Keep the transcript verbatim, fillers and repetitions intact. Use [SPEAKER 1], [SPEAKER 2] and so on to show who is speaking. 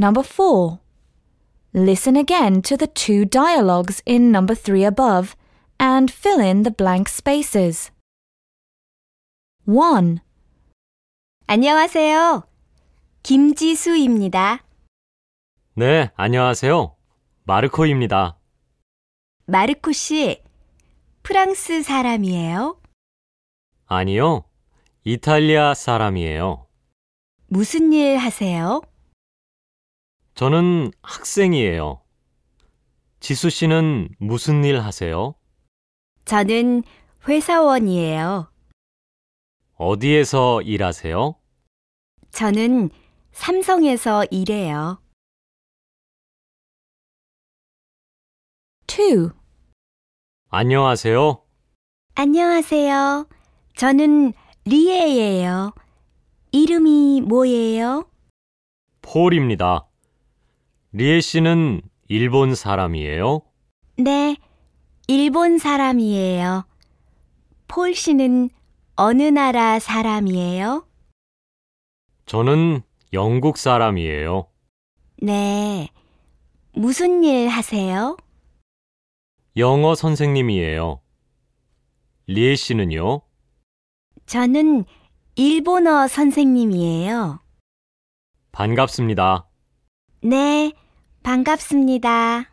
[SPEAKER 1] Number four. Listen again to the two dialogues in number three above and fill in the blank spaces. one.
[SPEAKER 2] 안녕하세요. 김지수입니다.
[SPEAKER 3] 네, 안녕하세요. 마르코입니다.
[SPEAKER 2] 마르코 씨, 프랑스 사람이에요?
[SPEAKER 3] 아니요, 이탈리아 사람이에요.
[SPEAKER 2] 무슨 일 하세요?
[SPEAKER 3] 저는 학생이에요. 지수 씨는 무슨 일 하세요?
[SPEAKER 2] 저는 회사원이에요.
[SPEAKER 3] 어디에서 일하세요?
[SPEAKER 2] 저는 삼성에서 일해요.
[SPEAKER 1] two.
[SPEAKER 3] 안녕하세요.
[SPEAKER 2] 안녕하세요. 저는 리에예요. 이름이 뭐예요?
[SPEAKER 3] 폴입니다. 리에 씨는 일본 사람이에요?
[SPEAKER 2] 네, 일본 사람이에요. 폴 씨는 어느 나라 사람이에요?
[SPEAKER 3] 저는 영국 사람이에요.
[SPEAKER 2] 네, 무슨 일 하세요?
[SPEAKER 3] 영어 선생님이에요. 리에 씨는요?
[SPEAKER 2] 저는 일본어 선생님이에요.
[SPEAKER 3] 반갑습니다.
[SPEAKER 2] 네, 반갑습니다.